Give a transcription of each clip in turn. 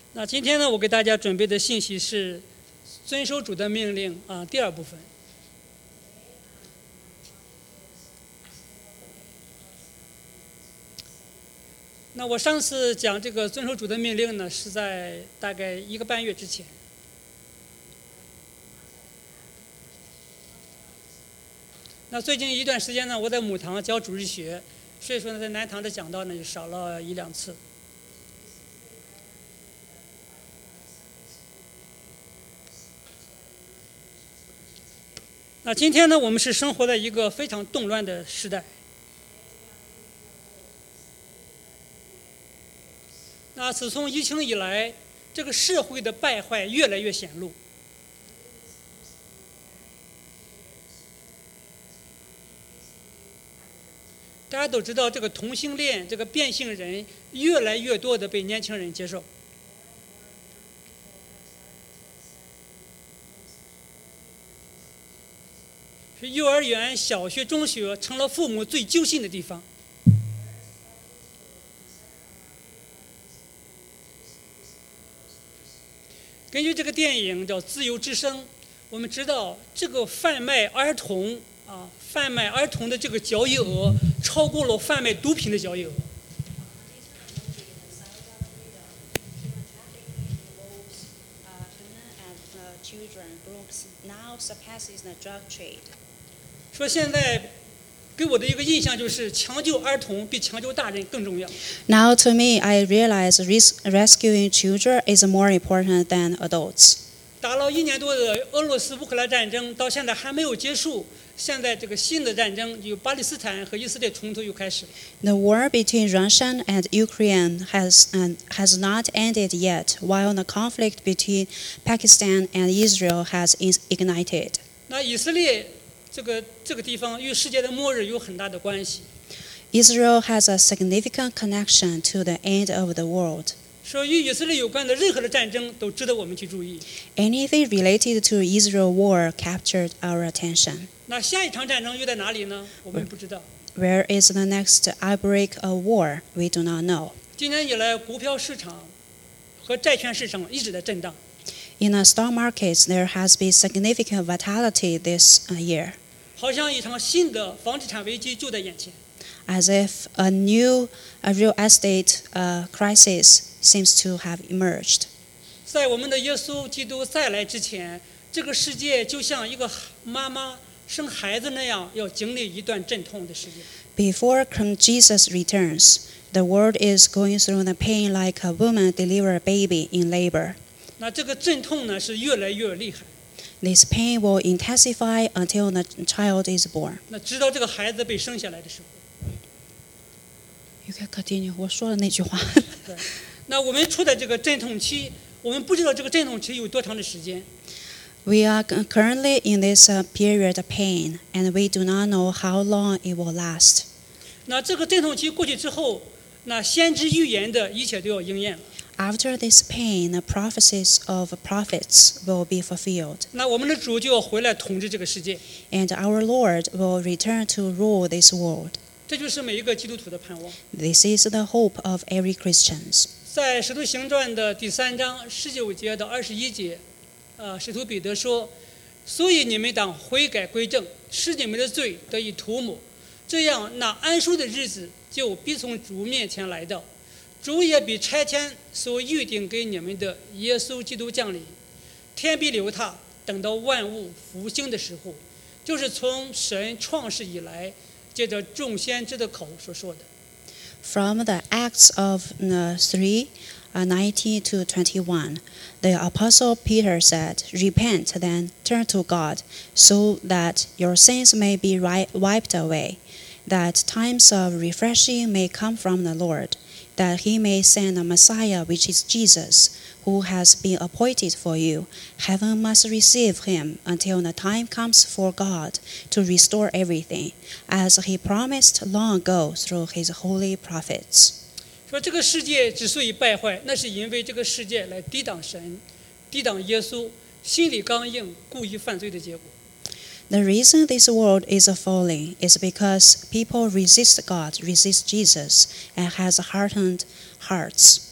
那今天呢，我给大家准备的信息是遵守主的命令第二部分。那我上次讲这个遵守主的命令呢，是在大概1个半月之前。那最近一段时间呢，我在母堂教主日学，所以说呢，在南堂的讲道呢就少了1、2次。那今天呢，我们是生活在一个非常动乱的时代。那自从疫情以来，这个社会的败坏越来越显露。大家都知道，这个同性恋、这个变性人越来越多的被年轻人接受。是幼儿园、小学、中学成了父母最揪心的地方。根据这个电影叫《自由之声》，我们知道这个贩卖儿童的这个交易额超过了贩卖毒品的交易额。说现在给我的一个印象就是抢救儿童比抢救大人更重要。 Now to me, I realize rescuing children is more important than adults. 打了1年多的俄罗斯乌克兰战争到现在还没有结束，现在这个新的战争就巴勒斯坦和以色列冲突又开始了。 The war between Russia and Ukraine has not ended yet, while the conflict between Pakistan and Israel has ignited. 那以色列这个地方与世界的末日有很大的关系。 Israel has a significant connection to the end of the world. 说与以色列有关的任何的战争都值得我们去注意。 Anything related to Israel war captured our attention. 那下一场战争又在哪里呢？我们不知道。 Where is the next outbreak of war? We do not know. 今年以来，股票市场和债券市场一直在震荡。 In the stock markets, there has been significant volatility this year. 好像一场新的房地产危机就在眼前。 As if a new real estate crisis seems to have emerged. 在我们的耶稣基督再来之前，这个世界就像一个妈妈生孩子那样，要经历一段阵痛的时间。 Before Jesus returns, the world is going through the pain like a woman delivers a baby in labor. 那这个阵痛呢是越来越厉害。 This pain will intensify until the child is born. 那直到这个孩子被生下来的时候。 You can continue. 我说的那句话。 对，那我们处在这个阵痛期，我们不知道这个阵痛期有多长的时间。 We are currently in this period of pain, and we do not know how long it will last. 那这个阵痛期过去之后，那先知预言的一切都要应验了。 After this pain, the prophecies of prophets will be fulfilled. 那我们的主就要回来统治这个世界。 And our Lord will return to rule this world. 这就是每一个基督徒的盼望。 This is the hope of every Christian. 在《使徒行传》的第3章19节到21节，使徒彼得说：“所以你们当悔改归正，使你们的罪得以涂抹，这样那安舒的日子就必从主面前来到。主也必差遣所预定给你们的耶稣基督降临，天必留他，等到万物复兴的时候，就是从神创世以来，借着众先知的口所说的。” From the Acts of 3:19 to 21, the Apostle Peter said, "Repent then, turn to God, so that your sins may be wiped away, that times of refreshing may come from the Lord, that he may send a Messiah, which is Jesus, who has been appointed for you. Heaven must receive him until the time comes for God to restore everything, as he promised long ago through his holy prophets." 说这个世界之所以败坏，那是因为这个世界来抵挡神、抵挡耶稣，心理刚硬，故意犯罪的结果。 The reason this world is falling is because people resist God, resist Jesus, and has hardened hearts.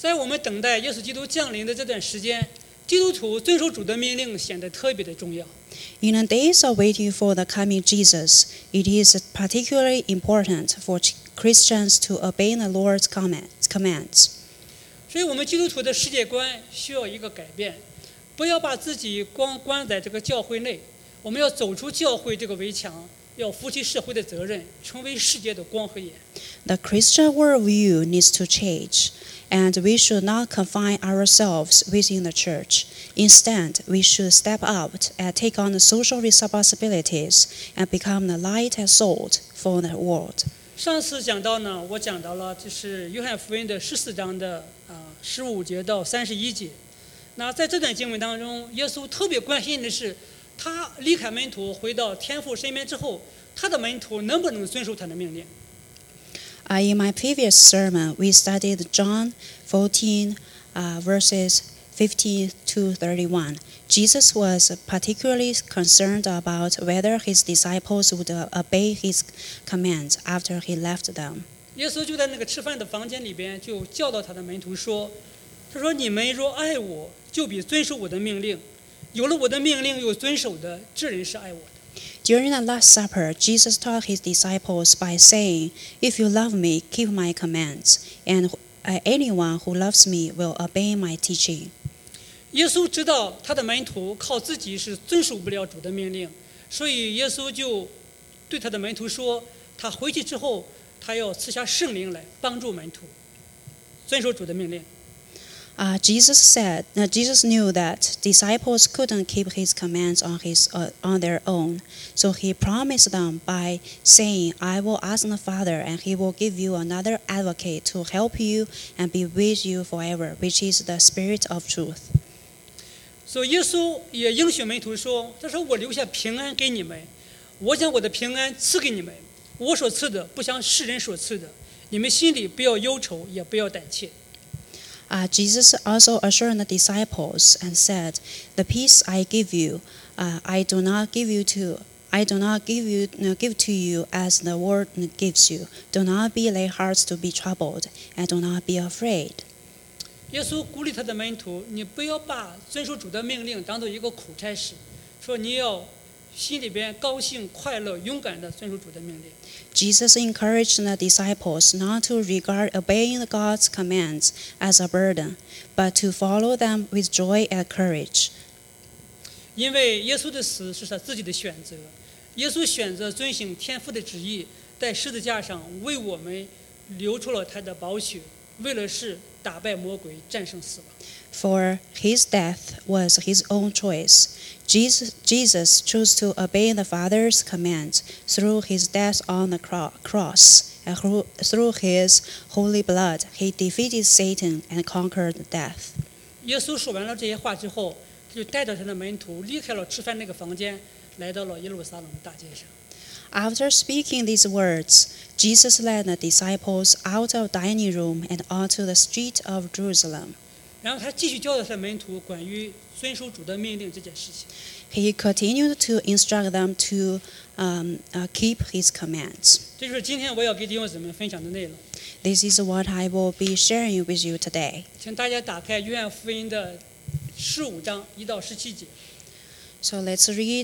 在我们等待耶稣基督降临的这段时间，基督徒遵守主的命令显得特别的重要。 In the days of waiting for the coming Jesus, it is particularly important for Christians to obey the Lord's commands. 所以我们基督徒的世界观需要一个改变，不要把自己光关在这个教会内，我们要走出教会这个围墙，要负起社会的责任，成为世界的光和盐。 The Christian worldview needs to change, and we should not confine ourselves within the church. Instead, we should step out and take on the social responsibilities and become the light and salt for the world. 上次讲到呢，我讲到了就是约翰福音的14章的15节到31节。那在这段经文当中，耶稣特别关心的是，他离开门徒回到天父身边之后，他的门徒能不能遵守他的命令。 In my previous sermon, we studied John 14, verses 15 to 31. Jesus was particularly concerned about whether his disciples would obey his commands after he left them. 耶稣就在那个吃饭的房间里边，就教导他的门徒说：“他说你们若爱我，就必遵守我的命令。有了我的命令又遵守的，这人是爱我的。” During the Last Supper, Jesus taught his disciples by saying, "If you love me, keep my commands, and anyone who loves me will obey my teaching." 耶稣知道他的门徒靠自己是遵守不了主的命令，所以耶稣就对他的门徒说，他回去之后，他要赐下圣灵来帮助门徒遵守主的命令。 Jesus knew that disciples couldn't keep his commands on their own, so he promised them by saying, "I will ask the Father, and he will give you another advocate to help you and be with you forever, which is the Spirit of truth." 所以耶稣也应许门徒说：“他说我留下平安给你们，我将我的平安赐给你们，我所赐的不像世人所赐的，你们心里不要忧愁，也不要胆怯。” Jesus also assured the disciples and said, "The peace I give you, I do not give to you as the world gives you. Do not be let hearts to be troubled, and do not be afraid." 耶稣鼓励他的门徒，你不要把遵守主的命令当做一个苦差事，说你要心里边高兴、快乐、勇敢地遵守主的命令。 Jesus encouraged the disciples not to regard obeying God's commands as a burden, but to follow them with joy and courage. 因为耶稣的死是他自己的选择，耶稣选择遵行天父的旨意，在十字架上为我们流出了他的宝血，为了是打败魔鬼、战胜死亡。 For his death was his own choice. Jesus chose to obey the Father's commands through his death on the cross, and through his holy blood, he defeated Satan and conquered death. 耶稣说完了这些话之后，他就带着他的门徒离开了吃饭那个房间，来到了耶路撒冷的大街上。 After speaking these words, Jesus led the disciples out of the dining room and onto the street of Jerusalem. 然后他继续教导他的门徒关于遵守主的命令这件事情。 He continued to instruct them to keep his commands. 这就是今天我要给弟兄姊妹分享的内容。 This is what I will be sharing with you today. 请大家打开约翰福音的15章1到17节。 So let's read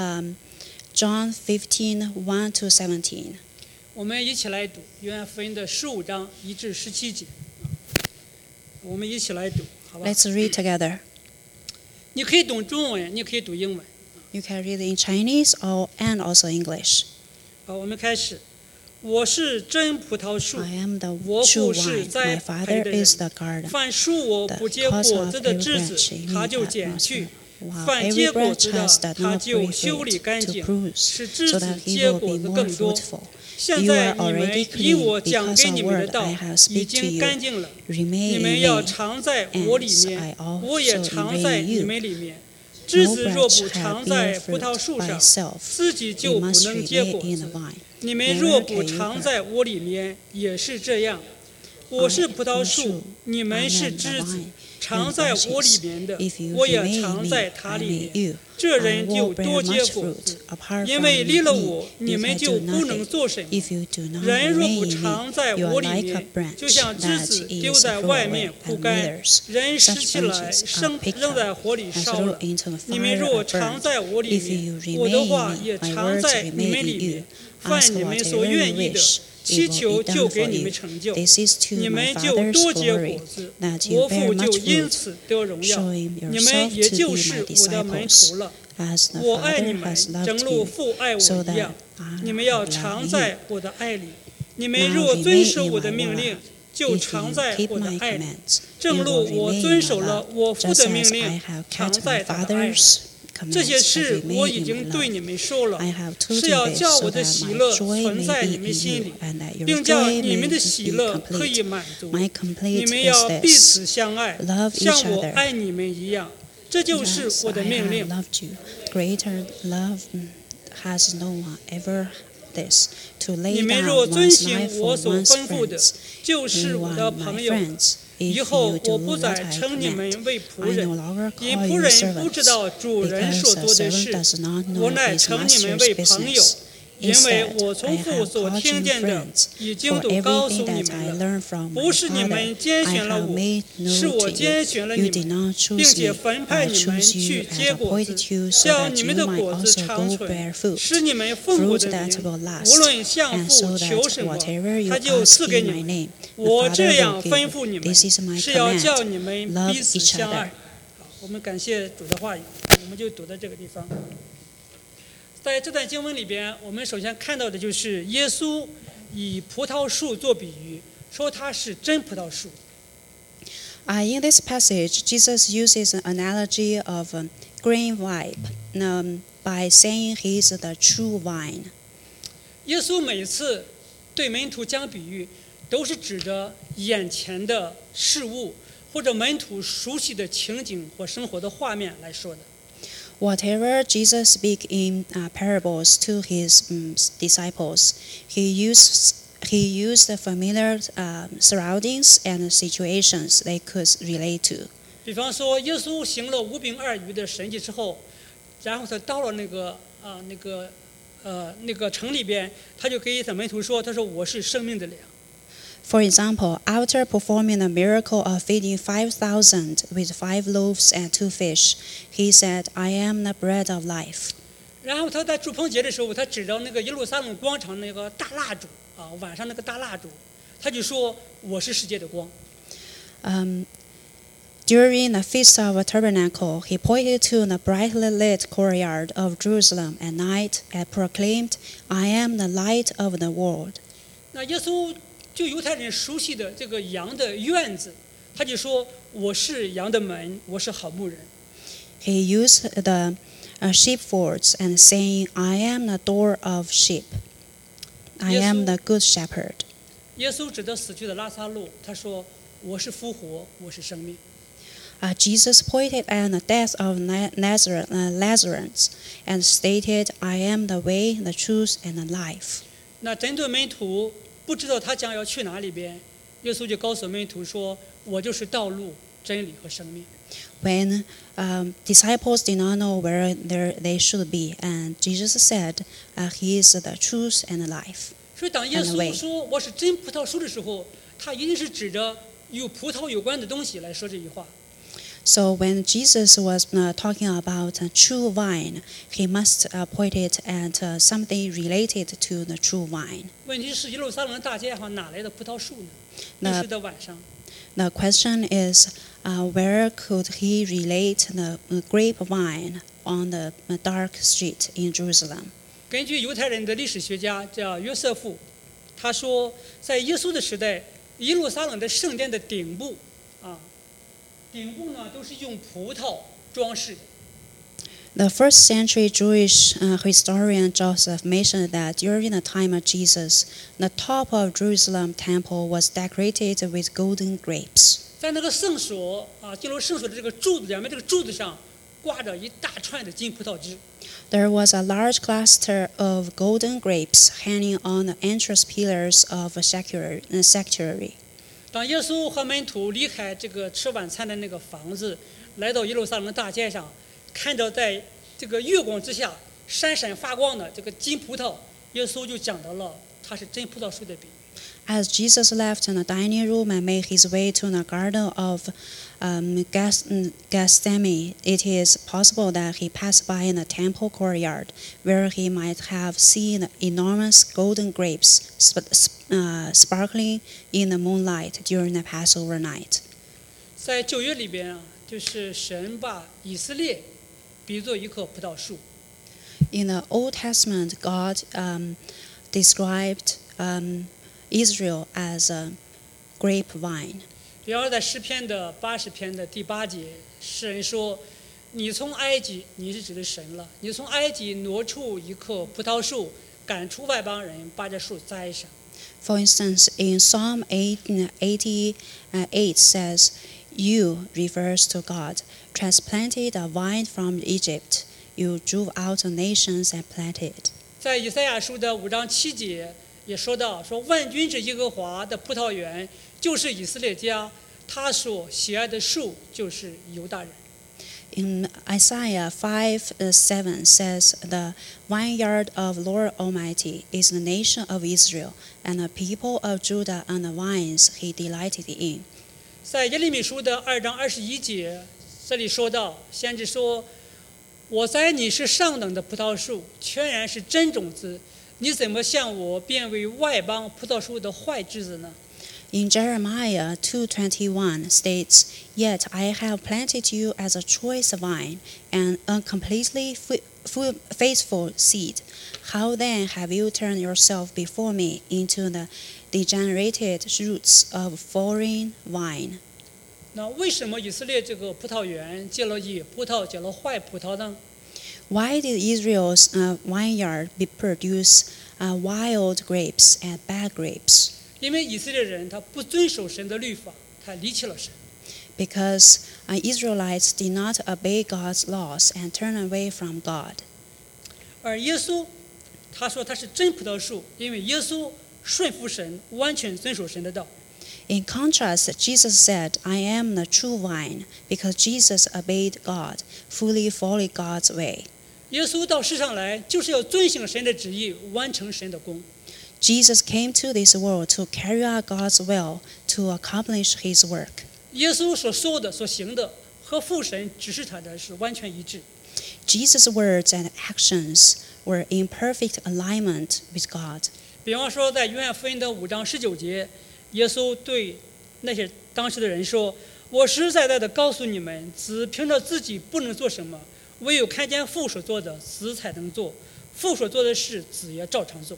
John 15:1 to 17. 我们一起来读约翰福音的15章1至17节。我们一起来读，好吧？ Let's read together. 你可以读中文，你可以读英文。 You can read in Chinese and also English. 好，我们开始。我是真葡萄树， I am the 我 true 父是 vine. 栽 My 培 Father 的 is 人。 the garden. 凡属我不结果子的枝子，他就剪去； While 凡 every 结果 branch 子的 has，that 他 not 就 bear 修理 fruit 干 to 净， bruise, 使枝 so 子 that he 结 will 果 be 子 more 更多。 fruitful. 现 You 在 are 你们 already 以我 clean 讲 because 给你 of 们的 word 道 I have 已 speak to 经 you. 干净了。 Remain 你 in 们要 me, 常在我里 and 面 I， 我也 also 常在 remain 你 you. 们里面。枝 No 子若 branch 不 have 常在 bear 葡萄 fruit 树 by 上， itself. 自己 It 就不 must 能结 remain 果 in 子 the。vine. 你们 Neither 若不 can you 常 bear. 在我里面，也是这样。 我是葡萄树，你们是枝子，常在我里面的，我也常在他里面。这人就多结果子，因为离了我，你们就不能做什么。人若不常在我里面，就像枝子丢在外面枯干，人拾起来扔在火里烧了。你们若常在我里面，我的话也常在你们里面，凡你们所愿意的，祈求就给你们成就，你们就多结果子，我父就因此得荣耀。你们也就是我的门徒了。我爱你们，正如父爱我一样。你们要常在我的爱里。你们若遵守我的命令，就常在我的爱里，正如我遵守了我父的命令，常在他的爱里。这些事我已经对你们说了，是要叫我的喜乐存在你们心里，并叫你们的喜乐可以满足。你们要彼此相爱，像我爱你们一样。这就是我的命令。你们若遵行我所吩咐的，就是我的朋友。以后我不再称你们为仆人，因仆人不知道主人所做的事，我乃称你们为朋友，因为我从父所听见的已经都告诉你们了。不是你们拣选了我，是我拣选了你们，并且分派你们去结果子，叫你们的果子长存，使你们奉我的名，无论向父求什么，他就赐给你们。我这样吩咐你们，是要叫你们彼此相爱。我们感谢主的话语，我们就读到这个地方。在这段经文里边，我们首先看到的就是耶稣以葡萄树做比喻，说它是真葡萄树。 In this passage, Jesus uses an analogy of a green vine by saying he is the true vine. 耶稣每次对门徒讲比喻，都是指着眼前的事物或者门徒熟悉的情景或生活的画面来说的。 Whatever Jesus speaks in parables to his disciples, he used familiar surroundings and situations they could relate to. 比方说，耶稣行了5饼2鱼的神迹之后，然后他到了那个城里边，他就给他门徒说：“他说我是生命的粮。” For example, after performing the miracle of feeding 5,000 with 5 loaves and 2 fish, he said, "I am the bread of life." 然后他在祝棚节的时候，他指着那个耶路撒冷广场那个大蜡烛晚上那个大蜡烛，他就说：“我是世界的光。” During the Feast of Tabernacle, he pointed to the brightly lit courtyard of Jerusalem at night and proclaimed, "I am the light of the world." 那耶稣就犹太人熟悉的这个羊的院子，他就说：“我是羊的门，我是好牧人。” He used the sheepfolds and saying, "I am the door of sheep. I am the good shepherd." 耶稣指着死去的拉撒路，他说：“我是复活，我是生命。” Jesus pointed at the death of Lazarus and stated, "I am the way, the truth, and the life." 那针对门徒不知道他将要去哪里边，耶稣就告诉门徒说：“我就是道路、真理和生命。” When disciples did not know where they should be, and Jesus said, "He is the truth and the life." 所以当耶稣说我是真葡萄树的时候，他一定是指着与葡萄有关的东西来说这句话。 So when Jesus was talking about a true vine, he must point it at something related to the true vine. 问题是耶路撒冷大街上哪来的葡萄树呢？那时的晚上。 The question is, where could he relate the grapevine on the dark street in Jerusalem? 根据犹太人的历史学家叫约瑟夫，他说，在耶稣的时代，耶路撒冷的圣殿的顶部呢都是用葡萄装饰的。 The first century Jewish historian Joseph mentioned that during the time of Jesus, the top of Jerusalem temple was decorated with golden grapes. 在那个圣所进入圣所的这个柱子两边，这个柱子上挂着一大串的金葡萄枝。 There was a large cluster of golden grapes hanging on the entrance pillars of a sanctuary. 当耶稣和门徒离开这个吃晚餐的那个房子，来到耶路撒冷大街上，看到在这个月光之下闪闪发光的这个金葡萄，耶稣就讲到了它是真葡萄树的比喻。 As Jesus left in the dining room and made his way to the Garden of Gethsemane, it is possible that he passed by in the temple courtyard, where he might have seen enormous golden grapes sparkling in the moonlight during the Passover night. 在旧约里边啊，就是神把以色列比作一棵葡萄树。 In the Old Testament, God described Israel as a grapevine. 比方说，在诗篇的80篇的第8节，诗人说：“你从埃及，你是指的神了。你从埃及挪出一棵葡萄树，赶出外邦人，把这树栽上。” For instance, in Psalm 88 says, "You," refers to God, "transplanted a vine from Egypt. You drove out the nations and planted." 在以赛亚书的5章7节也说到：“说万军之耶和华的葡萄园就是以色列家，他所喜爱的树就是犹大人。” In Isaiah 5:7 says, "The vineyard of Lord Almighty is the nation of Israel, and the people of Judah and the vines He delighted in." 在耶利米书的2章21节，这里说到，先知说：“我栽你是上等的葡萄树，全然是真种子，你怎么向我变为外邦葡萄树的坏枝子呢？” In Jeremiah 2:21 states, "Yet I have planted you as a choice vine, and a completely faithful seed. How then have you turned yourself before me into the degenerated roots of foreign vine?" 那为什么以色列这个葡萄园结了野葡萄，结了坏葡萄呢？ Why did Israel's vineyard produce wild grapes and bad grapes? 因为以色列人他不遵守神的律法，他离弃了神。 Because Israelites did not obey God's laws and turn away from God. 而耶稣，他说他是真葡萄树，因为耶稣顺服神，完全遵守神的道。 In contrast, Jesus said, "I am the true vine," because Jesus obeyed God, fully followed God's way. 耶稣到世上来，就是要遵行神的旨意，完成神的工。 Jesus came to this world to carry out God's will, to accomplish His work. 耶稣所说的、所行的，和父神指示他的是完全一致。 Jesus' words and actions were in perfect alignment with God. 比方说，在约翰福音的5章19节，耶稣对那些当时的人说：“我实实在在的告诉你们，子凭着自己不能做什么，唯有看见父所做的，子才能做。父所做的事，子也照常做。”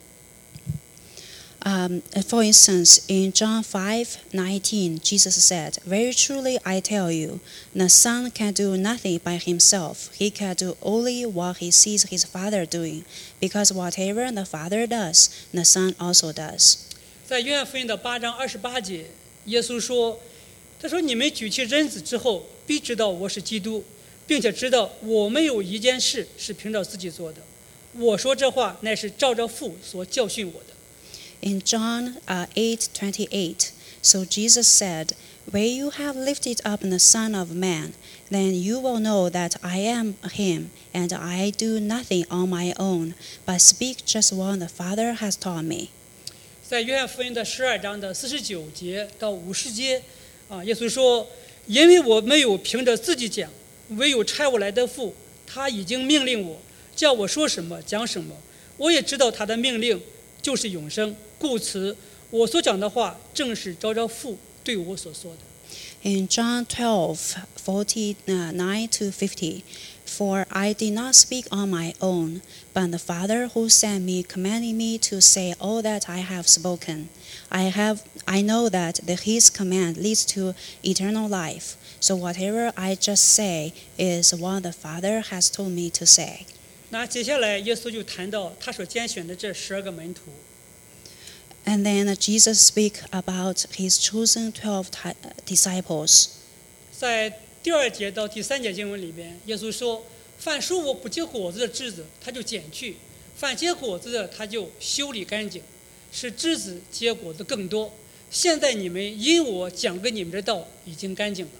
For instance, in John 5:19, Jesus said, "Very truly I tell you, the Son can do nothing by himself. He can do only what he sees his Father doing, because whatever the Father does, the Son also does." 在约翰福音的8章28节，耶稣说：“他说你们举起人子之后，必知道我是基督，并且知道我没有一件事是凭着自己做的。我说这话乃是照着父所教训我的。” In John 8:28, so Jesus said, "When you have lifted up the Son of Man, then you will know that I am him, and I do nothing on my own, but speak just what the Father has taught me." 在约翰福音的12章的49节到50节，耶稣说：“因为我没有凭着自己讲，唯有差我来的父，他已经命令我，叫我说什么讲什么。我也知道他的命令就是永生，故此我所讲的话正是照着父对我所说的。” In John 12:49-50, "For I did not speak on my own, but the Father who sent me commanded me to say all that I have spoken. I know that His command leads to eternal life, so whatever I just say is what the Father has told me to say." 那接下来耶稣就谈到他所拣选的这12个门徒。 And then Jesus speaks about his chosen 12 disciples. 在第2节到第3节经文里边，耶稣说：“凡属我不结果子的枝子，他就剪去；凡结果子的，他就修理干净，使枝子结果子更多。 现在你们因我讲给你们的道已经干净了。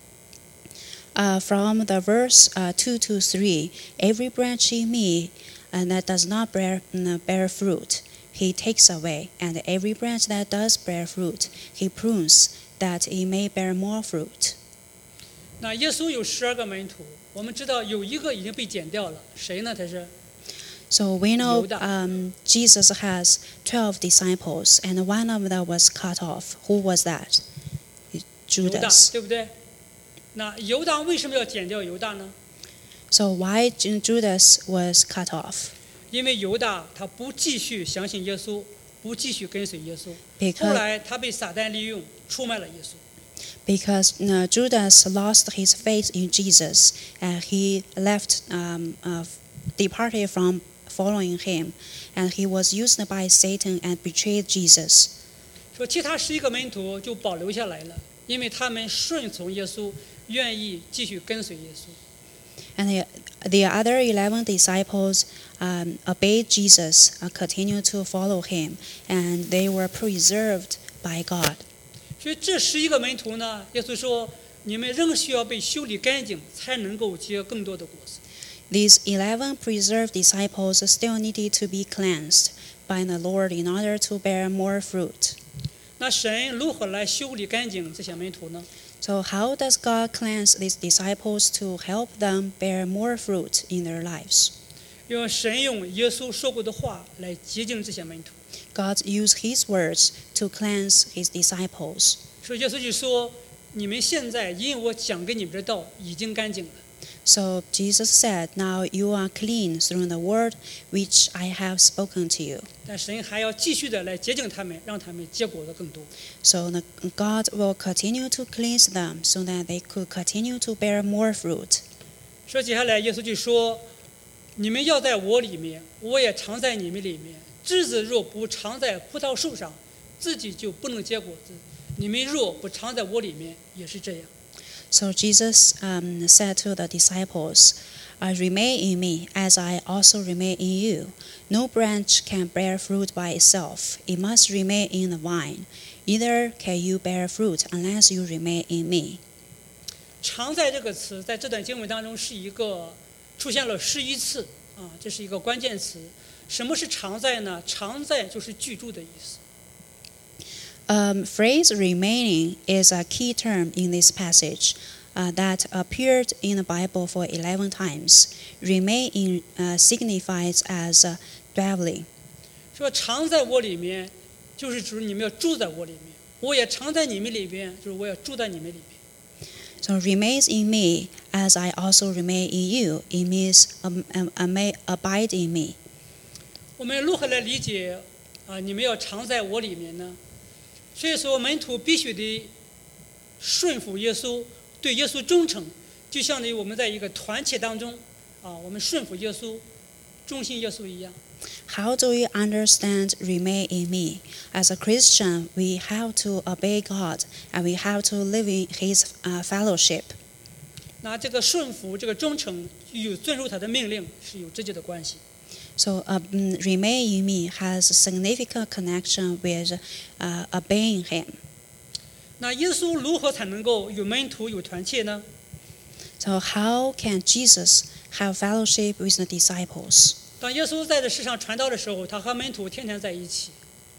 From the verse 2 to 3, every branch in me that does not bear fruit, he takes away, and every branch that does bear fruit, he prunes, that it may bear more fruit. 那耶稣有12个门徒，我们知道有一个已经被剪掉了，谁呢？他是 So we know 犹大。 Jesus has 12 disciples, and one of them was cut off. Who was that? 犹大， Judas. 对不对？那犹大为什么要剪掉犹大呢？ So why Judas was cut off? 因为犹大他不继续相信耶稣，不继续跟随耶稣，后 Because 来他被撒旦利用，出卖了耶稣。 because Judas lost his faith in Jesus, and he departed from following him, and he was used by Satan and betrayed Jesus. 说其他11个门徒就保留下来了，因为他们顺从耶稣，愿意继续跟随耶稣。 And the other 11 disciples obeyed Jesus, continued to follow him, and they were preserved by God. 所以这11个门徒呢，耶稣说，你们仍需要被修理干净，才能够结更多的果子。 These 11 preserved disciples still needed to be cleansed by the Lord in order to bear more fruit. 那神如何来修理干净这些门徒呢？ So how does God cleanse these disciples to help them bear more fruit in their lives? 用神用耶稣说过的话来洁净这些门徒。 God used his words to cleanse his disciples. 所以耶稣就说：“你们现在因我讲给你们的道已经干净了。” So Jesus said, "Now you are clean through the word which I have spoken to you." 但神还要继续的来洁净他们，让他们结果的更多。 So God will continue to cleanse them so that they could continue to bear more fruit. 说接下来，耶稣就说：“你们要在我里面，我也常在你们里面。枝子若不常在葡萄树上，自己就不能结果子；你们若不常在我里面，也是这样。” So Jesus said to the disciples, "Remain in me, as I also remain in you. No branch can bear fruit by itself; it must remain in the vine. Neither can you bear fruit unless you remain in me." 常在这个词在这段经文当中是一个出现了11次啊，这是一个关键词。什么是常在呢？常在就是居住的意思。 Phrase remaining is a key term in this passage that appeared in the Bible for 11 times. Remain signifies as dwelling. 说常在我里面，就是指你们要住在我里面；我也常在你们里边，就是我要住在你们里面。 So remains in me, as I also remain in you. It means abide in me. 我们如何来理解你们要常在我里面呢？所以说，门徒必须得顺服耶稣，对耶稣忠诚，就像我们在一个团体当中我们顺服耶稣，忠心耶稣一样。 How do we understand remain in me? As a Christian, we have to obey God, and we have to live in His fellowship. 那这个顺服、这个忠诚与遵守他的命令是有直接的关系。 So remain in me has a significant connection with obeying Him. 那耶稣如何才能够与门徒有团契呢？ So how can Jesus have fellowship with the disciples? 当耶稣在这世上传道的时候，他和门徒天天在一起。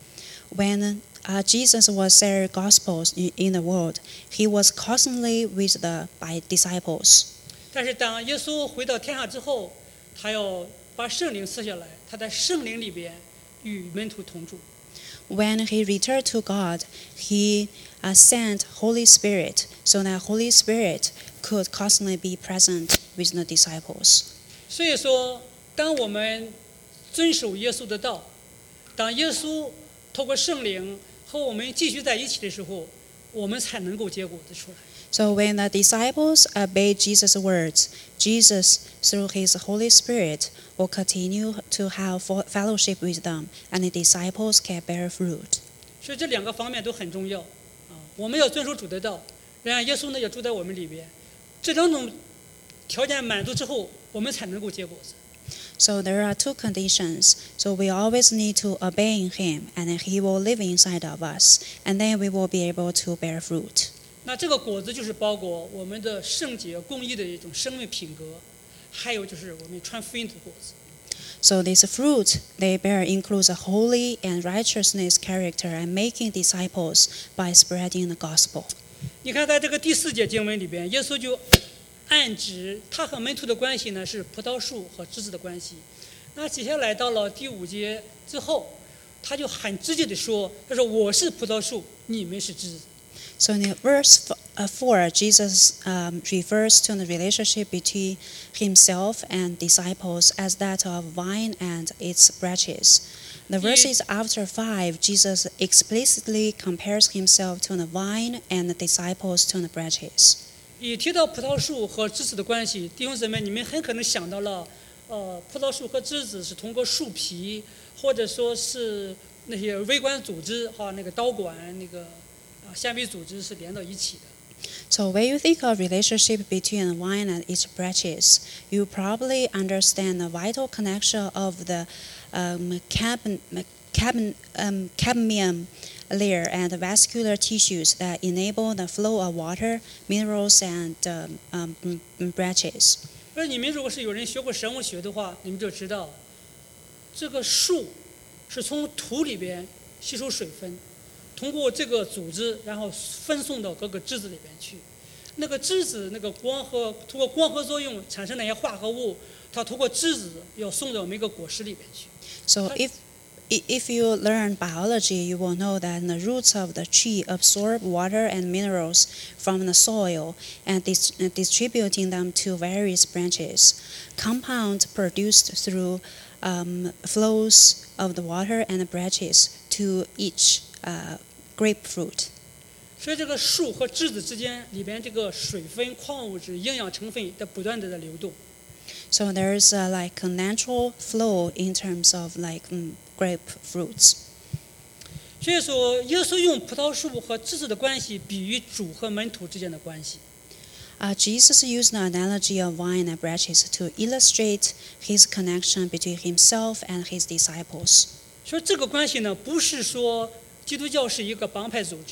When Jesus was sharing gospels in the world, He was constantly with the disciples. 但是当耶稣回到天上之后，他要把圣灵赐下来，他在圣灵里边与门徒同住。 When He returned to God, He sent Holy Spirit so that Holy Spirit could constantly be present with the disciples. 所以说，当我们遵守耶稣的道，当耶稣透过圣灵和我们继续在一起的时候，我们才能够结果子出来。 So when the disciples obeyed Jesus' words, Jesus, through His Holy Spirit, will continue to have fellowship with them, and the disciples can bear fruit. 所以这两个方面都很重要我们要遵守主的道，然后耶稣呢也住在我们里边，这两种条件满足之后，我们才能够结果子。 So there are two conditions. So we always need to obey Him, and then He will live inside of us, and then we will be able to bear fruit. 那这个果子就是包括我们的圣洁、公义的一种生命品格，还有就是我们传福音的果子。 So this fruit they bear includes a holy and righteousness character and making disciples by spreading the gospel. 你看，在这个第4节经文里边，耶稣就暗指他和门徒的关系呢是葡萄树和枝子的关系。那接下来到了第5节之后，他就很直接的说：“他说我是葡萄树，你们是枝子。” So in verse 4, Jesus refers to the relationship between himself and disciples as that of vine and its branches. The verses after 5, Jesus explicitly compares himself to the vine and the disciples to the branches. 一提到葡萄树和枝子的关系，弟兄姊妹，你们很可能想到了，葡萄树和枝子是通过树皮，或者说是那些微观组织哈，那个导管那个纤维组织是连到一起的。 So when you think of relationship between the vine and its branches, you probably understand the vital connection of the cadmium layer and the vascular tissues that enable the flow of water, minerals, and branches. 而你们如果是有人学过生物学的话，你们就知道，这个树是从土里边吸收水分，通过这个组织，然后分送到各个枝子里边去。那个枝子那个通过光合作用产生那些化合物，它通过枝子要送到每个果实里边去。 So if you learn biology, you will know that the roots of the tree absorb water and minerals from the soil and distributing them to various branches. Compounds produced through flows of the water and the branches to each grapefruit. 所以这个树和枝子之间里边这个水分、矿物质、营养成分的不断的在流动。 So there's like a natural flow in terms of like grapefruits. 所以说，耶稣用葡萄树和枝子的关系比喻主和门徒之间的关系。 Jesus used the analogy of vine and branches to illustrate his connection between himself and his disciples. 所以这个关系呢，不是说基督教是一个帮派组织。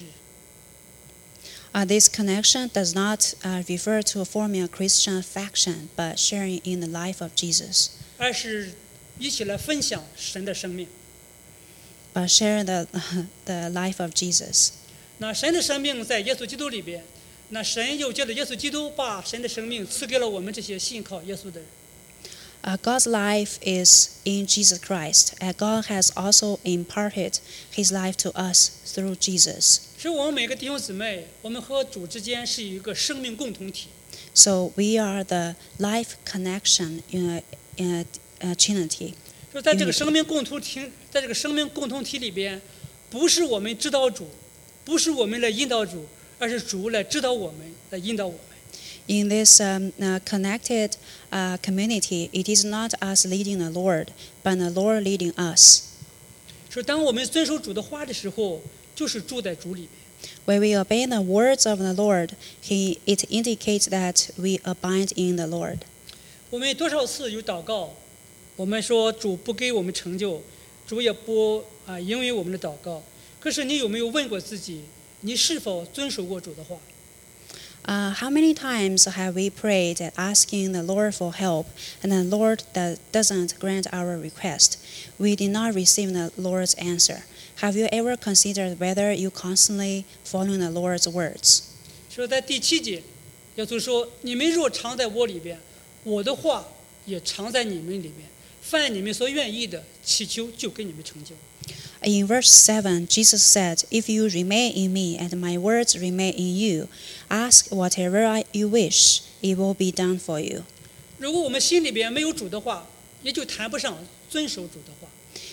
This connection does not refer to forming a Christian faction, but sharing in the life of Jesus. 而是一起来分享神的生命。 But share the life of Jesus. 那神的生命在耶稣基督里边，那神又借着耶稣基督把神的生命赐给了我们这些信靠耶稣的人。 God's life is in Jesus Christ, and God has also imparted His life to us through Jesus. 所以我们每个弟兄姊妹，我们和主之间是一个生命共同体。 So we are the life connection in a Trinity. 说在这个生命共同体里边，不是我们指导主，不是我们来引导主，而是主来指导我们，来引导我们。 In this connected community, it is not us leading the Lord, but the Lord leading us. 说当我们遵守主的话的时候，就是住在主里面。 When we obey the words of the Lord, it indicates that we abide in the Lord. 我们多少次有祷告，我们说主不给我们成就，主也不因为我们的祷告。可是你有没有问过自己，你是否遵守过主的话？ How many times have we prayed asking the Lord for help, and the Lord doesn't grant our request? We did not receive the Lord's answer. Have you ever considered whether you constantly following the Lord's words? 说在第7节，耶稣说：“你们若常在我里边，我的话也常在你们里面。凡你们所愿意的，祈求就给你们成就。” In verse 7, Jesus said, If you remain in me and my words remain in you, ask whatever you wish, it will be done for you. 如果我们心里边没有主的话，也就谈不上遵守主的话。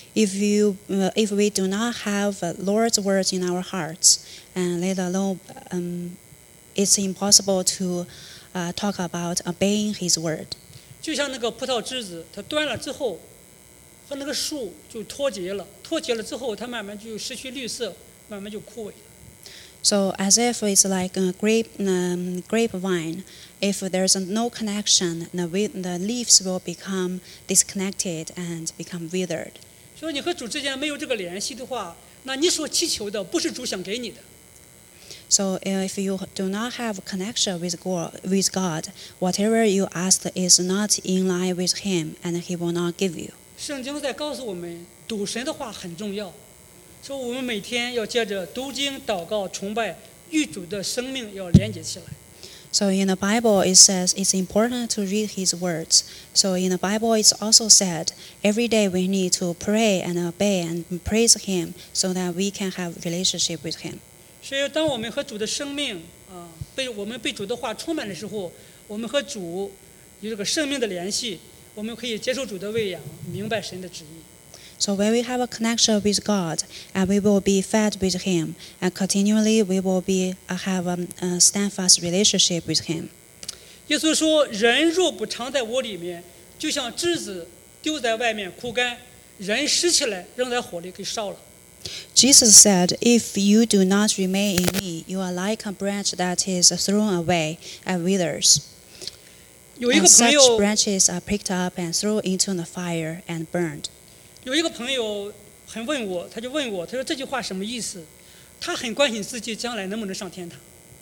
If we do not have Lord's words in our hearts, and let alone it's impossible to talk about obeying His word. 就像那个葡萄枝子，它断了之后，和那个树就脱节了。脱节了之后，它慢慢就失去绿色，慢慢就枯萎了。 So as if it's like a grapevine, if there's no connection, the leaves will become disconnected and become withered. 所以你和主之间没有这个联系的话，那你所祈求的不是主想给你的。 So if you do not have a connection with God, whatever you ask is not in line with Him, and He will not give you. 圣经在告诉我们，读神的话很重要，所以我们每天要接着读经、祷告、崇拜，与主的生命要连接起来。 So in the Bible, it says it's important to read His words. So in the Bible, it's also said every day we need to pray and obey and praise Him so that we can have a relationship with Him. 所以，当我们和主的生命我们被主的话充满的时候，我们和主有这个生命的联系，我们可以接受主的喂养，明白神的旨意。 So when we have a connection with God, and we will be fed with Him, and continually we will have a steadfast relationship with Him. 耶稣说：“人若不常在我里面，就像枝子丢在外面枯干，人拾起来扔在火里给烧了。” Jesus said, "If you do not remain in me, you are like a branch that is thrown away and withers. 有一 And 个朋 such 友， branches are picked up and thrown into the fire and burned." 有一个朋友他就问我，他说这句话什么意思？他很关心自己将来能不能上天堂。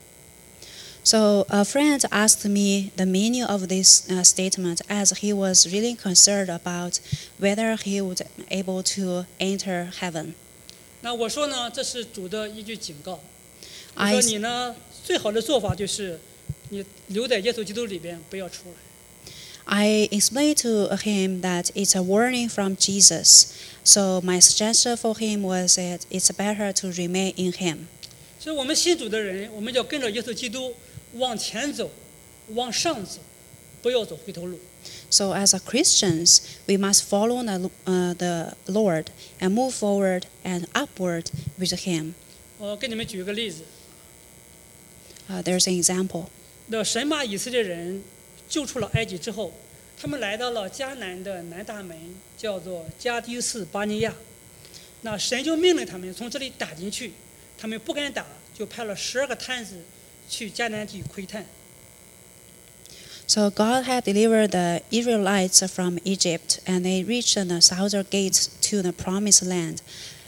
So a friend asked me the meaning of this statement, as he was really concerned about whether he would be able to enter heaven. 那我说呢，这是主的一句警告。我 I 说你呢，最好的做法就是你留在耶稣基督里边，不要出来。 I explained to him that it's a warning from Jesus. So my suggestion for him was that it's better to remain in Him. 所以我们信主的人，我们要跟着耶稣基督往前走，往上走，不要走回头路。 So as a Christians, we must follow the Lord and move forward and upward with Him. 我给你们举一个例子， There's an example. 那神把以色列人救出了埃及之后，他们来到了迦南的南大门，叫做加迪斯巴尼亚。那神就命令他们从这里打进去，他们不敢打，就派了12个探子去迦南地窥探。 So God had delivered the Israelites from Egypt, and they reached the southern gate to the promised land.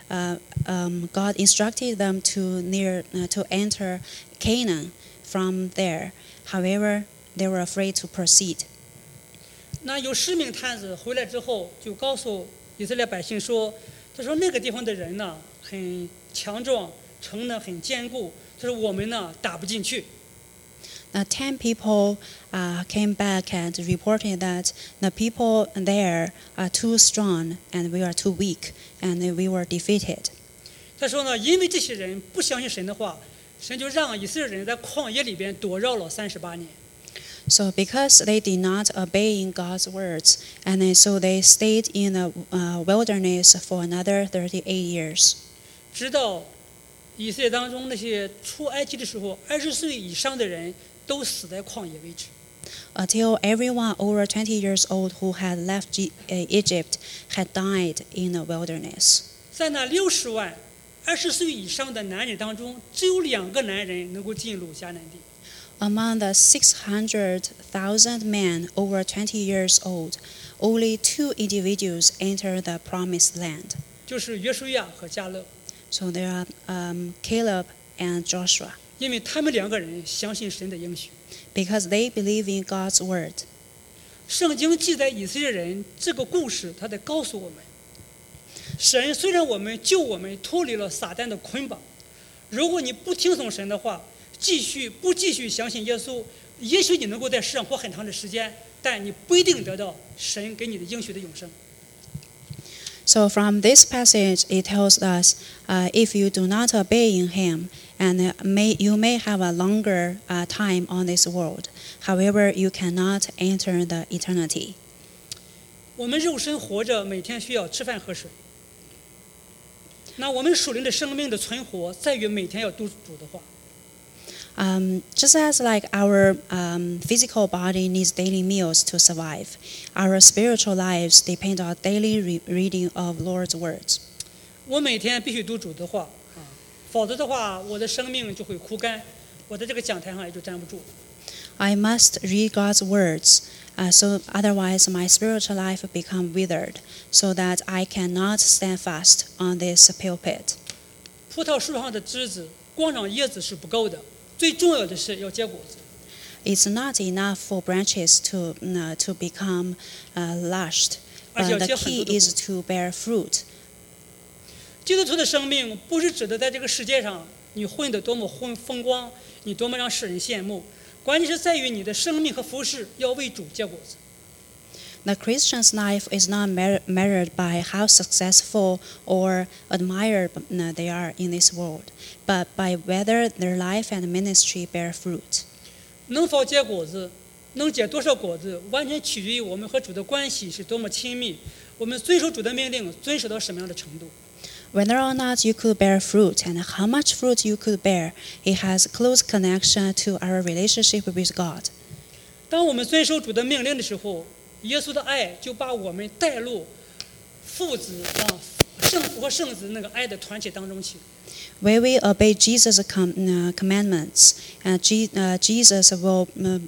God instructed them to enter Canaan from there. However, they were afraid to proceed. 那有10名探子回来之后，就告诉以色列百姓说：“他说那个地方的人呢很强壮，城呢很坚固，他说我们呢打不进去。” Now 10 people came back and reported that the people there are too strong and we are too weak and we were defeated. 他说呢，因为这些人不相信神的话，神就让以色列人在旷野里边躲绕了38年。 So because they did not obey in God's words, and so they stayed in the wilderness for another 38 years. 直到以色列当中那些出埃及的时候，20岁以上的人都死在旷野为止。 Until everyone over 20 years old who had left Egypt had died in the wilderness. 在那60万20岁以上的男人当中，只有2个男人能够进入迦南地。 Among the 600,000 men over 20 years old, only 2 individuals enter the promised land. 就是约书亚和迦勒， So there are Caleb and Joshua, 因为他们2个人相信神的应许。 because they believe in God's word. 圣经记载以色列人这个故事，他在告诉我们，神虽然救我们脱离了撒旦的捆绑，如果你不听从神的话，不继续相信耶稣，也许你能够在世上活很长的时间，但你不一定得到神给你的应许的永生。 So from this passage, it tells us, if you do not obey in Him, and you may have a longer time on this world. However, you cannot enter the eternity. 我们肉身活着，每天需要吃饭喝水。那我们属灵的生命的存活，在于每天要读主的话。 Just as like our physical body needs daily meals to survive, our spiritual lives depend on daily reading of Lord's words. 我每天必须读主的话， 否则的话，我的生命就会枯干，我在这个讲台上也就站不住。 I must read God's words, so otherwise my spiritual life become withered, so that I cannot stand fast on this pulpit. 葡萄树上的枝子光长叶子是不够的，最重要的是要结果子。 It's not enough for branches to become lushed, but the key is to bear fruit. 基督徒的生命不是指的在这个世界上你混得多么风光，你多么让世人羡慕，关键是在于你的生命和服事要为主结果子。 The Christian's life is not measured by how successful or admired they are in this world, but by whether their life and ministry bear fruit. 能否结果子，能结多少果子，完全取决于我们和主的关系是多么亲密，我们遵守主的命令遵守到什么样的程度。 Whether or not you could bear fruit and how much fruit you could bear, it has close connection to our relationship with God. 当我们遵守主的命令的时候，耶稣的爱就把我们带入父子圣父和圣子那个爱的团体当中去。 Where we obey Jesus' commandments, Jesus will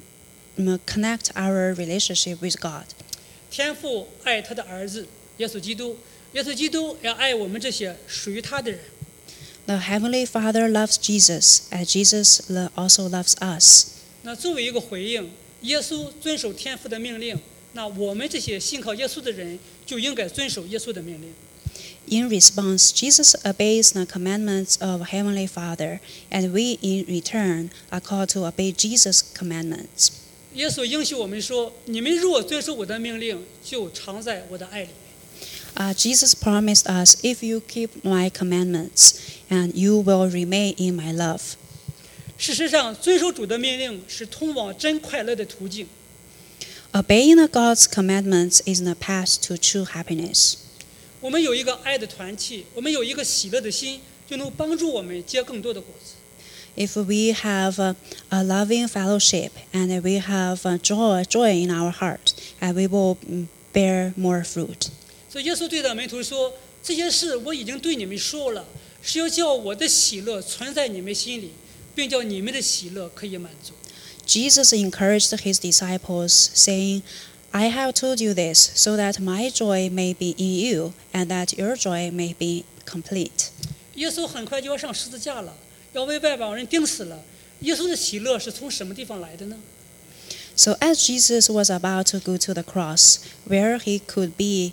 connect our relationship with God. 天父爱他的儿子耶稣基督，耶稣基督要爱我们这些属于他的人。 The Heavenly Father loves Jesus, and Jesus also loves us. 那作为一个回应，耶稣遵守天父的命令，那我们这些信靠耶稣的人就应该遵守耶稣的命令。 In response, Jesus obeys the commandments of Heavenly Father, and we in return are called to obey Jesus' commandments. 耶稣应许我们说：“你们若遵守我的命令，就常在我的爱里。” Jesus promised us, if you keep my commandments, and you will remain in my love. 事实上，遵守主的命令是通往真快乐的途径。 Obeying God's commandments is the path to true happiness. 我们有一个爱的团契，我们有一个喜乐的心，就能帮助我们结更多的果子。 If we have a loving fellowship and we have joy in our heart, and we will bear more fruit. 所以耶稣对他门徒说：“这些事我已经对你们说了，是要叫我的喜乐存在你们心里，并叫你们的喜乐可以满足。” Jesus encouraged his disciples, saying, I have told you this so that my joy may be in you, and that your joy may be complete. 耶稣很快就要上十字架了，要为外邦人钉死了。耶稣的喜乐是从什么地方来的呢？ So as Jesus was about to go to the cross, where he could be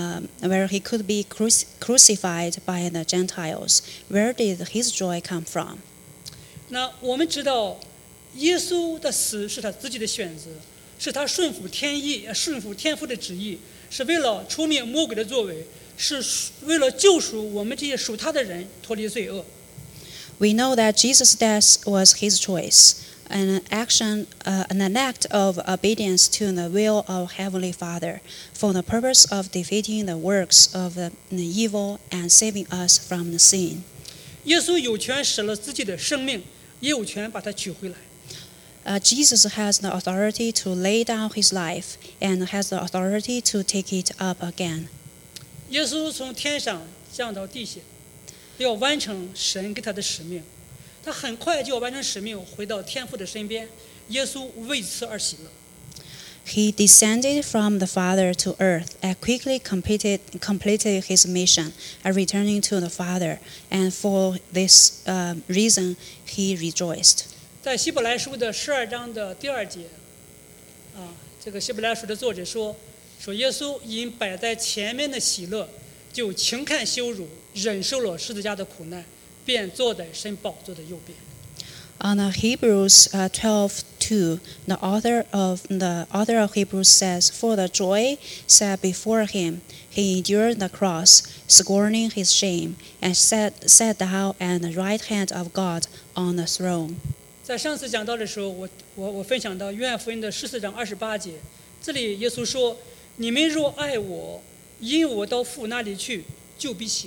crucified by the Gentiles, where did his joy come from? 那我们知道，耶稣的死是他自己的选择，是他顺服天父的旨意，是为了除灭魔鬼的作为，是为了救赎我们这些属他的人脱离罪恶。 We know that Jesus' death was his choice, an act of obedience to the will of Heavenly Father, for the purpose of defeating the works of the evil and saving us from the sin. 耶稣有权舍了自己的生命，也有权把它取回来。 Jesus has the authority to lay down his life and has the authority to take it up again. 耶稣从天上降到地下，要完成神给他的使命。他很快就要完成使命，回到天父的身边。耶稣为此而喜乐。 He descended from the Father to earth and quickly completed his mission, returning to the Father, and for this reason he rejoiced. 在希伯来书的12章的第2节，这个希伯来书的作者说耶稣因摆在前面的喜乐，就轻看羞辱，忍受了十字架的苦难，便坐在神宝座的右边。 On Hebrews 12:2, the author of Hebrews says, "For the joy set before him, he endured the cross, scorning his shame, and sat down at the right hand of God on the throne." 在上次讲到的时候，我分享到约翰福音的14章28节，这里耶稣说：“你们若爱我，因我到父那里去，就必喜乐。”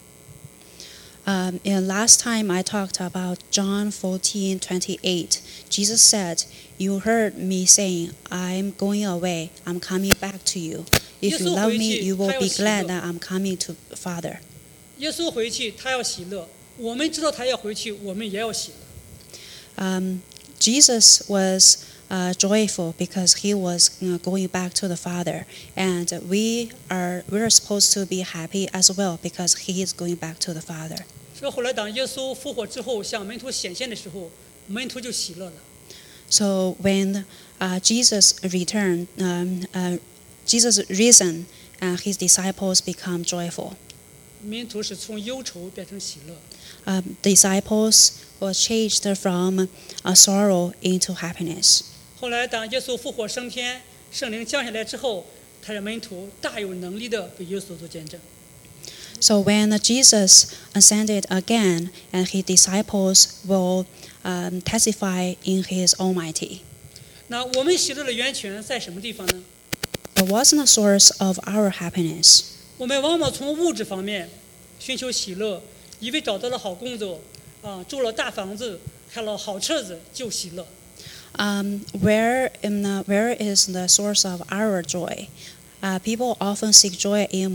Last time I talked about John 14:28. Jesus said, "You heard me saying, I'm going away, I'm coming back to you. If you love me, you will be glad that I'm coming to Father." 耶稣回去，他要喜乐。 我们知道他要回去，我们也要喜乐。 Jesus was joyful because he was going back to the Father, and we're supposed to be happy as well because he is going back to the Father. 所以后来当耶稣复活之后向门徒显现的时候，门徒就喜乐了。 So when Jesus returned, Jesus risen, his disciples become joyful. 门徒是从忧愁变成喜乐。 Disciples were changed from sorrow into happiness. 后来当耶稣复活升天，圣灵降下来之后，他的门徒大有能力的为耶稣做见证。 So when Jesus ascended again, and his disciples will testify in his Almighty. 那我们喜乐的源泉在什么地方呢？ What was the source of our happiness? 我们往往从物质方面寻求喜乐，以为找到了好工作，住了大房子，开了好车子就喜乐。 Where is the source of our joy? People often seek joy in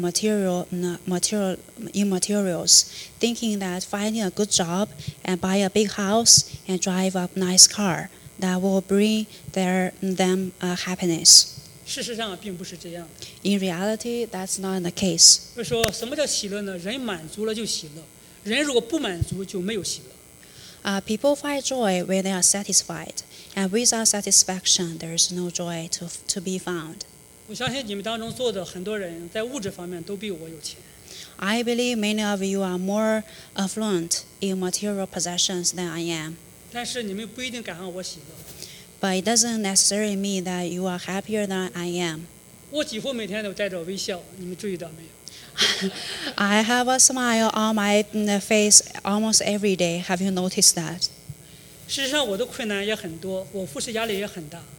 materials, thinking that finding a good job and buy a big house and drive a nice car that will bring them happiness. 事实上并不是这样。 In reality, that's not the case. 所以说什么叫喜乐呢？人满足了就喜乐，人如果不满足就没有喜乐。 People find joy when they are satisfied, and without satisfaction, there is no joy to be found. 我相信你们当中坐的很多人在物质方面都比我有钱， I believe many of you are more affluent in material possessions than I am, 但是你们不一定赶上我喜乐。 but it doesn't necessarily mean that you are happier than I am. 我几乎每天都带着微笑，你们注意到没有？ I have a smile on my face almost every day. Have you noticed that? 事实上我的困难也很多，我服侍压力也很大。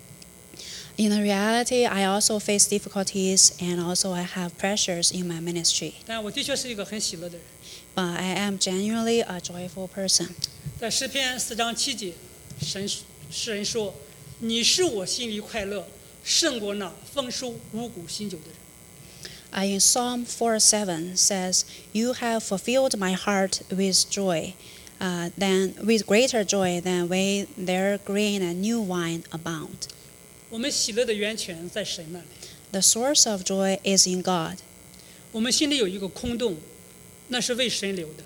In reality, I also face difficulties and also I have pressures in my ministry. 但我的确是一个很喜乐的人。 But I am genuinely a joyful person. 在诗篇4章7节，诗人说：“你使我心里快乐，胜过那丰收五谷新酒的人。” In Psalm 4:7 says, "You have fulfilled my heart with joy, with greater joy than when their grain and new wine abound." 我们喜乐的源泉在神那里。 The source of joy is in God. 我们心里有一个空洞，那是为神留的。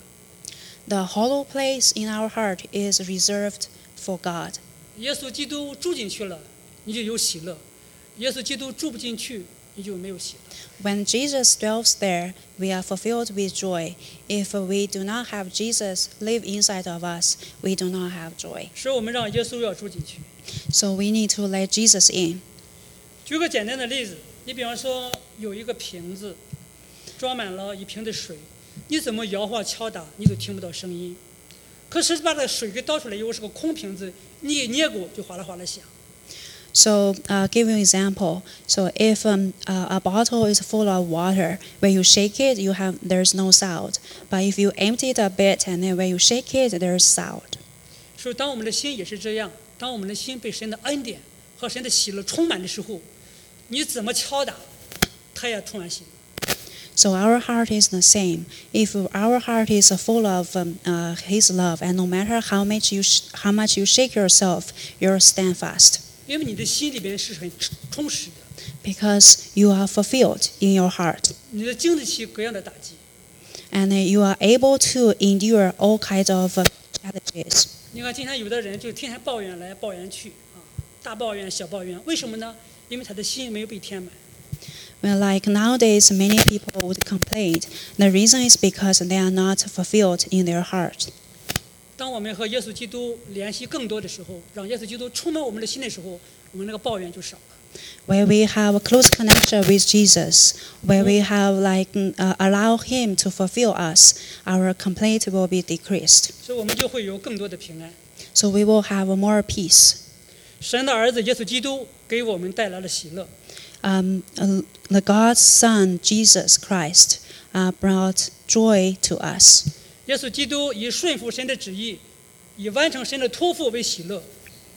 The hollow place in our heart is reserved for God. 耶稣基督住进去了，你就有喜乐；耶稣基督住不进去，你就没有喜乐。 When Jesus dwells there, we are fulfilled with joy. If we do not have Jesus live inside of us, we do not have joy. 所以我们让耶稣要住进去。 So we need to let Jesus in. 举个简单的例子，你比方说有一个瓶子，装满了一瓶的水，你怎么摇晃敲打，你都听不到声音。可是把这水给倒出来以后是个空瓶子，你一捏过就哗啦哗啦响。 So, give you an example. So, if a bottle is full of water, when you shake it, there's no sound. But if you empty it a bit and then when you shake it, there's sound. 所以，当我们的心也是这样，当我们的心被神的恩典和神的喜乐充满的时候，你怎么敲打，它也充满喜乐。 So our heart is the same. If our heart is full of His love, and no matter how much you shake yourself, you'll stand fast. 因为你的心里边是很充实的， Because you are fulfilled in your heart, 你的经得起各样的打击。 and you are able to endure all kinds of challenges. 你看，今天有的人就天天抱怨来抱怨去大抱怨小抱怨，为什么呢？因为他的心没有被填满。 Well, like nowadays, many people would complain. The reason is because they are not fulfilled in their heart. 当我们和耶稣基督联系更多的时候，让耶稣基督充满我们的心的时候，我们那个抱怨就少了。 Where we have a close connection with Jesus, where we have allow Him to fulfill us, our complaint will be decreased. 所以我们就会有更多的平安。 So we will have more peace. 神的儿子耶稣基督给我们带来了喜乐。 The God's Son, Jesus Christ, brought joy to us. 耶稣基督以顺服神的旨意，以完成神的托付为喜乐。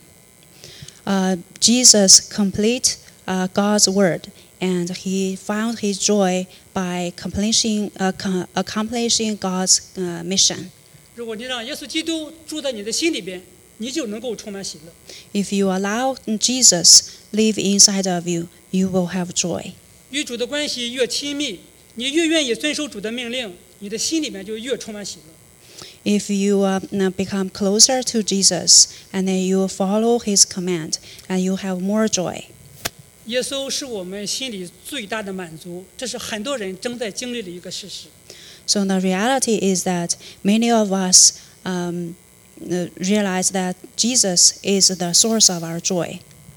Jesus complete God's word, and He found His joy by accomplishing God's mission. 如果你让耶稣基督住在你的心里边，你就能够充满喜乐。 If you allow Jesus live inside of you, you will have joy. 与主的关系越亲密，你越愿意遵守主的命令，你的心里面就越充满喜乐。 If you become closer to Jesus and then you follow his command, and you have more joy. 耶稣是我们心里最大的满足，这是很多人正在经历的一个事实。 So the reality is that many of us realize that Jesus is the source of our joy.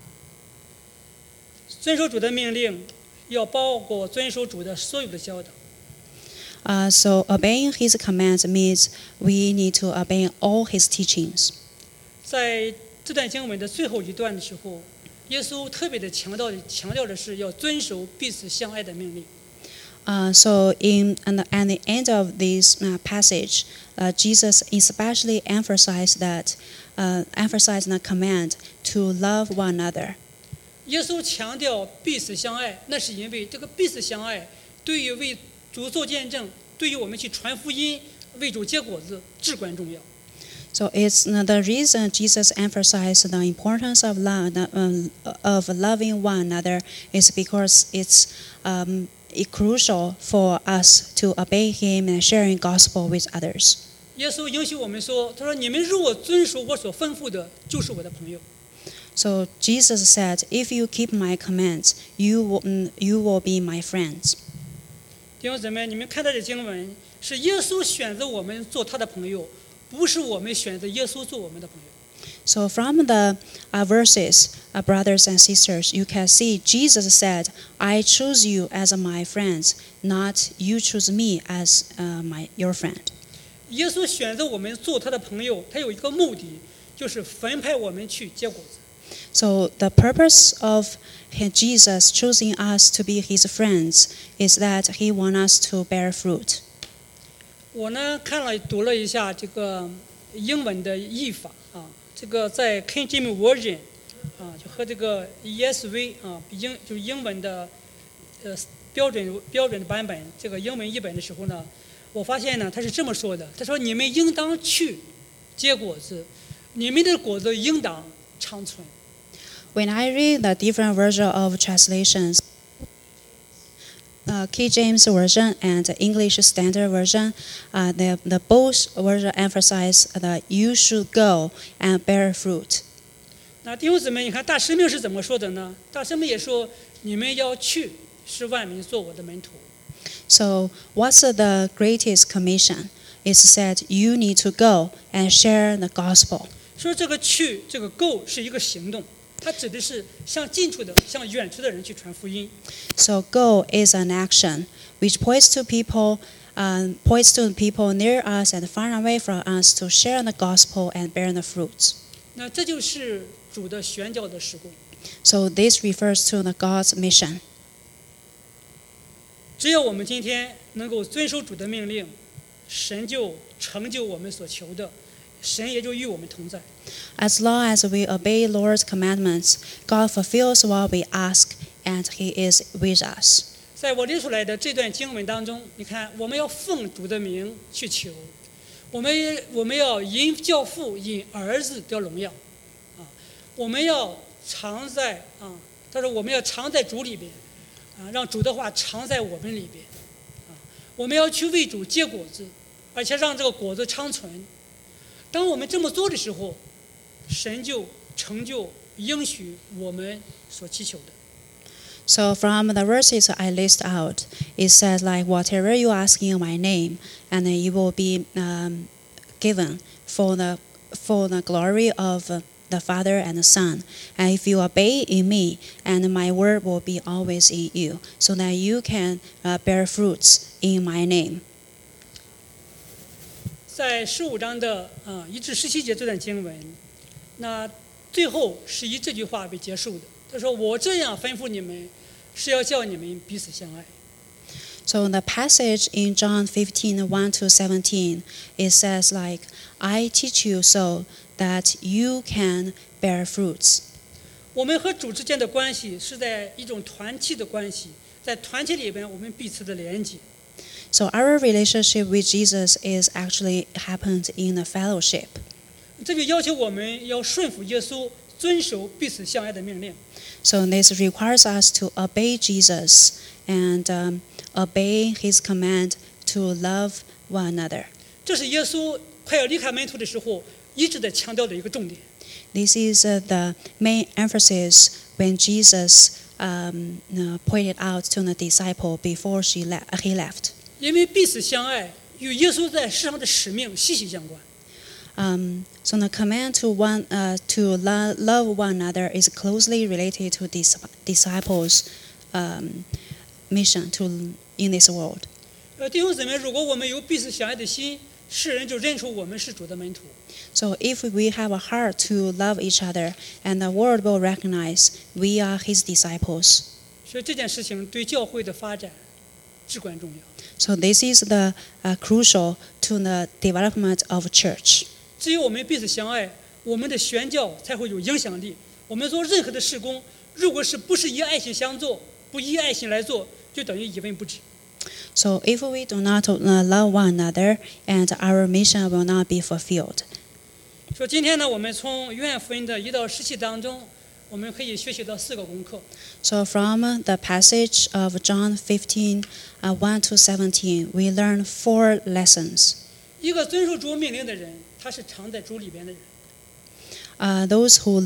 遵守主的命令，要包括遵守主的所有的教导。 So obeying his commands means we need to obey all his teachings. 在这段经文的最后一段的时候，耶稣特别的强调的是要遵守彼此相爱的命令。 So at the end of this passage, Jesus especially emphasized the command to love one another. 耶稣强调彼此相爱，那是因为这个彼此相爱对于为主做见证，对于我们去传福音、为主结果子至关重要。 So it's the reason Jesus emphasized the importance of loving one another is because it's crucial for us to obey him and sharing gospel with others. 耶稣应许我们说：“他说，你们如果遵守我所吩咐的，就是我的朋友。” So Jesus said, "If you keep my commands, you will be my friends." 弟兄姊妹，你们看到这经文，是耶稣选择我们做他的朋友，不是我们选择耶稣做我们的朋友。 So from the verses, brothers and sisters, you can see Jesus said, "I choose you as my friends, not you choose me as your friend." 耶稣选择我们做他的朋友，他有一个目的，就是分派我们去结果子。 So the purpose of Jesus choosing us to be his friends is that he wants us to bear fruit. 我呢读了一下这个英文的译法啊，这个在 King James Version 啊，就和这个 ESV 啊，就是英文的标准的版本，这个英文译本的时候呢，我发现呢他是这么说的，他说：“你们应当去结果子，你们的果子应当长存。” When I read the different version of translations, King James Version and English Standard Version, the both version emphasize that you should go and bear fruit. 那弟兄姊妹，你看大使命是怎么说的呢？大使命也说：“你们要去，使万民做我的门徒。” So what's the greatest commission? It's said you need to go and share the gospel. 说这个去，这个 go 是一个行动，它指的是向近处的、向远处的人去传福音。 So go is an action which points to people near us and far away from us to share the gospel and bear the fruits. 那这就是主的宣教的事工。 So this refers to the God's mission. 只要我们今天能够遵守主的命令，神就成就我们所求的，神也就与我们同在。 As long as we obey Lord's commandments, God fulfills what we ask, and He is with us. 在我列出来的这段经文当中，你看，我们要奉主的名去求，我们要因教父因儿子得荣耀，啊，我们要常在他说我们要常在主里边，啊，让主的话常在我们里边，啊，我们要去为主结果子，而且让这个果子长存。当我们这么做的时候，神就成就应许我们所祈求的。 So from the verses I list out, it says like, whatever you ask in my name, and it will be given for the glory of the Father and the Son. And if you obey in me, and my word will be always in you, so that you can bear fruits in my name. 在15章的1至17节这段经文，那最后是以这句话为结束的。他说：“我这样吩咐你们，是要叫你们彼此相爱。” So the passage in John 15:1-17, it says like, I teach you so that you can bear fruits. 我们和主之间的关系是在一种团契的关系，在团契里边，我们彼此的连接。 So our relationship with Jesus is actually happened in a fellowship. 这就要求我们要顺服耶稣，遵守彼此相爱的命令。 So this requires us to obey Jesus and obey his command to love one another. 这是耶稣快要离开门徒的时候一直在强调的一个重点。 This is the main emphasis when Jesus pointed out to the disciple before he left. 因为彼此相爱与耶稣在世上的使命息息相关。 So the command to love one another is closely related to disciples' mission in this world. 弟兄姊妹，如果我们有彼此相爱的心，世人就认出我们是主的门徒。 So if we have a heart to love each other, and the world will recognize we are his disciples. 所以这件事情对教会的发展至关重要。 So this is the crucial to the development of church. 只有我们彼此相爱，我们的宣教才会有影响力。我们做任何的事工，如果不是以爱心相做，不以爱心来做，就等于一文不值。 So if we do not love one another, and our mission will not be fulfilled. 说今天呢，我们从约翰福音的1到17当中，我们可以学习到4个功课。 So from the passage of John 15, 1 to 17, we learn 4 lessons. 一个遵守主命令的人，他是常在主里边的人。 Those who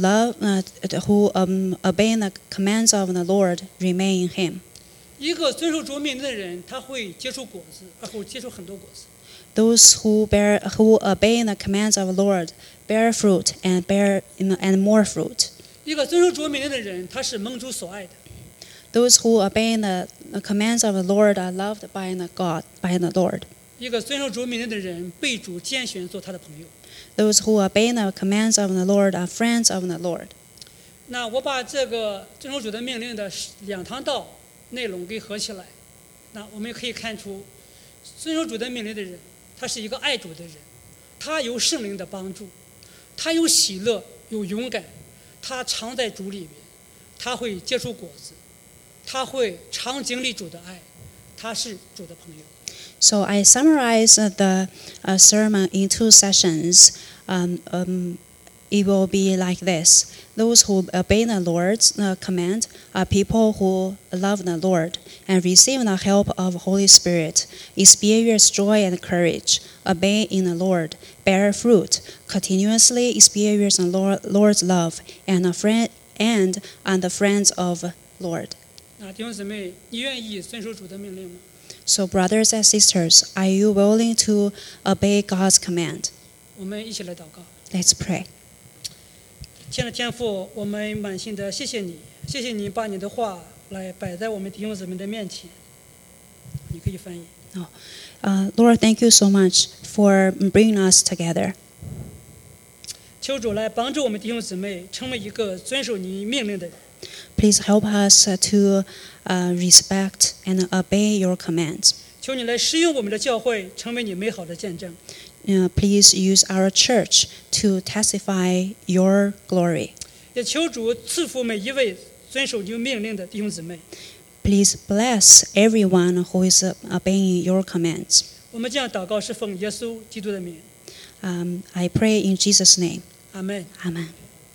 obey the commands of the Lord remain in Him. 一个遵守主命令的人，他会结出果子，而后结出很多果子。 Those who obey the commands of the Lord bear fruit and more fruit. 一个遵守主命令的人，他是蒙主所爱的。 Those who obey the commands of the Lord are loved by the Lord. 一个遵守主命令的人，被主拣选做他的朋友。 Those who obey the commands of the Lord are friends of the Lord. 那我把这个遵守主的命令的2堂道内容给合起来，那我们可以看出，遵守主的命令的人，他是一个爱主的人，他有圣灵的帮助，他有喜乐，有勇敢，他常在主里边，他会结出果子，他会常经历主的爱，他是主的朋友。 So I summarize the sermon in 2 sessions. It will be like this. Those who obey the Lord's command are people who love the Lord and receive the help of Holy Spirit, experience joy and courage, obey in the Lord, bear fruit, continuously experience the Lord's love, and are the friends of Lord. 那弟兄姊妹，你愿意遵守主的命令吗？ So brothers and sisters, are you willing to obey God's command? 我们一起来祷告。 Let's pray. 亲爱的天父，我们满心的谢谢你，谢谢你把你的话来摆在我们弟兄姊妹的面前。你可以翻译。 Lord, thank you so much for bringing us together. 求主来帮助我们弟兄姊妹成为一个遵守你命令的人。 Please help us to respect and obey your commands. 求你来使用我们的教会，成为你美好的见证。 Please use our church to testify your glory. 也求主赐福每一位遵守你命令的弟兄姊妹。 Please bless everyone who is obeying your commands. 我们这样祷告是奉耶稣基督的名， I pray in Jesus' name. 阿门。 Amen.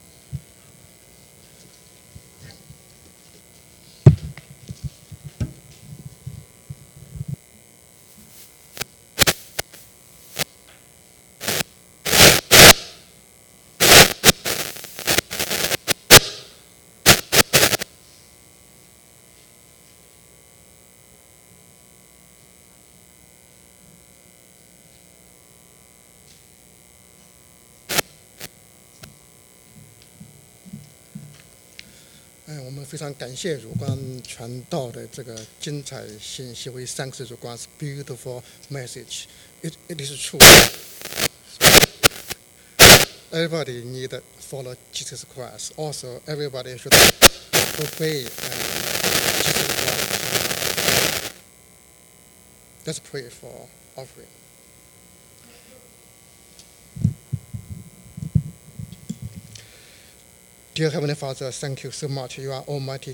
I 我们非常感谢主光传道的这个精彩信息。We thank主光 beautiful message. It is true. Everybody need to follow Jesus Christ. Also, everybody should obey Jesus Christ. Let's pray for offering. Dear Heavenly Father, thank you so much. You are Almighty